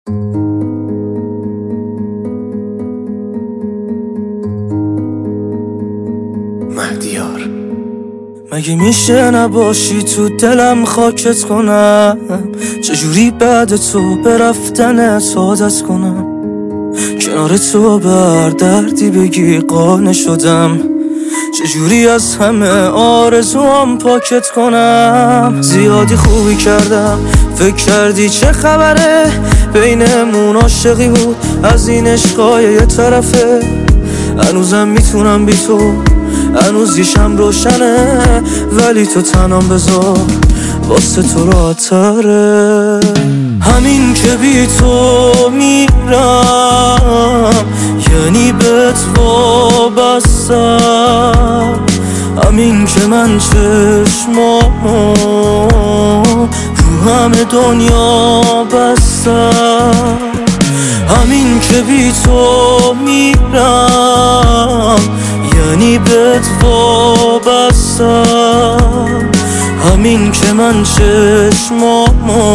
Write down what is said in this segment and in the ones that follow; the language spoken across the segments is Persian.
مهدیار. مگه میشه نباشی تو دلم خاکت کنم؟ چجوری بعد تو به رفتنت عادت کنم؟ کنار تو بر دردی بگی قانع شدم، چجوری از همه آرزوام پاکت کنم؟ زیادی خوبی کردم، فکر کردی چه خبره؟ بینمون عاشقی بود، از این عشقای یه طرفه. هنوزم میتونم بی تو، هنوز یشم روشنه، ولی تو تنام بذار واسه تو راحت‌تره. همین که بی تو میرم یعنی بهت وابستم، همین که من چشمامو رو همه دنیا بستم، همین که بی تو میرم یعنی بهت وابستم، همین که من چشمامو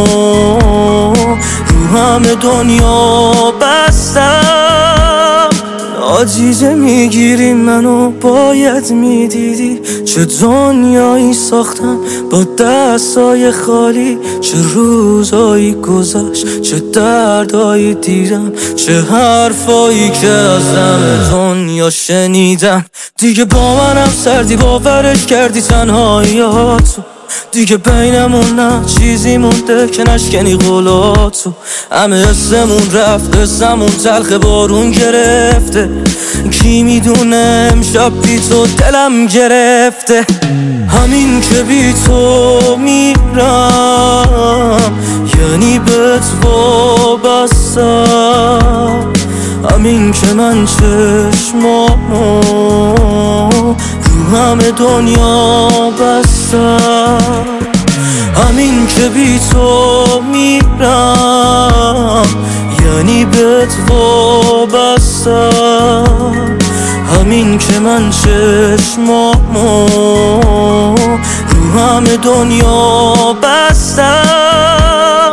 رو همه دنیا بستم. عاجزه میگیری منو، باید میدیدی چه دنیایی ساختم با دستای خالی، چه روزایی گذشت، چه دردایی دیدم، چه حرفایی که از همه دنیا شنیدم. دیگه با منم سردی، باورش کردی تنهاییاتو، دیگه بینمون نه چیزی مونده که نشکنی قولاتو. همه حسمون رفت، قصمون تلخ بارون گرفته، کی میدونه امشب بی تو دلم گرفته. همین که بی تو میرم یعنی بهت وابستم، همین که من چشمامو رو همه دنیا بستم، همین که بی تو میرم یعنی بهت وابستم، همین که من چشمامو رو همه دنیا بستم.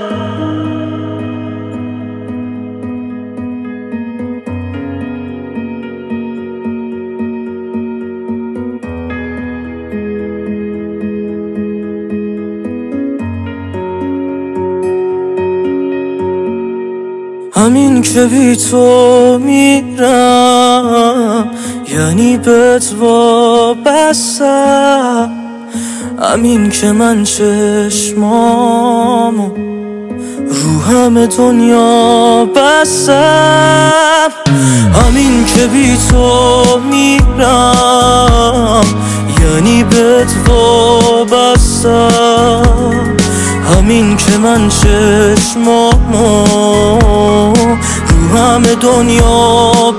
همین که بی تو میرم یعنی بهت وابستم، همین که من چشمامو رو همه دنیا بستم، همین که بی تو میرم یعنی بهت وابستم، همین که من چشمامو رو همه دنیا